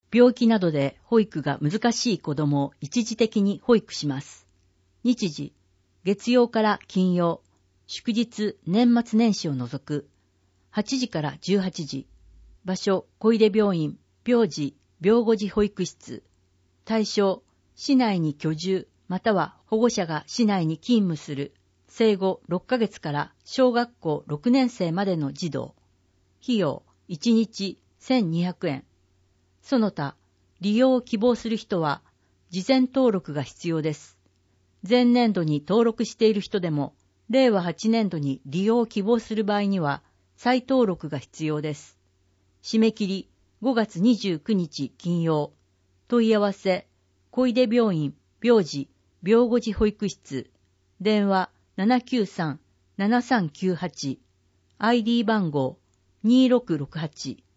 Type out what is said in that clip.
病気などで保育が難しい子供を一時的に保育します。日時、月曜から金曜、祝日、年末年始を除く、8時から18時、場所、小出病院、病児、病後児保育室、対象、市内に居住、または保護者が市内に勤務する、生後6ヶ月から小学校6年生までの児童、費用、1日1200円。その他、利用を希望する人は、事前登録が必要です。前年度に登録している人でも、令和8年度に利用を希望する場合には、再登録が必要です。締め切り5月29日金曜。問い合わせ、小出病院、病児、病後児保育室。電話793-7398。ID 番号2668。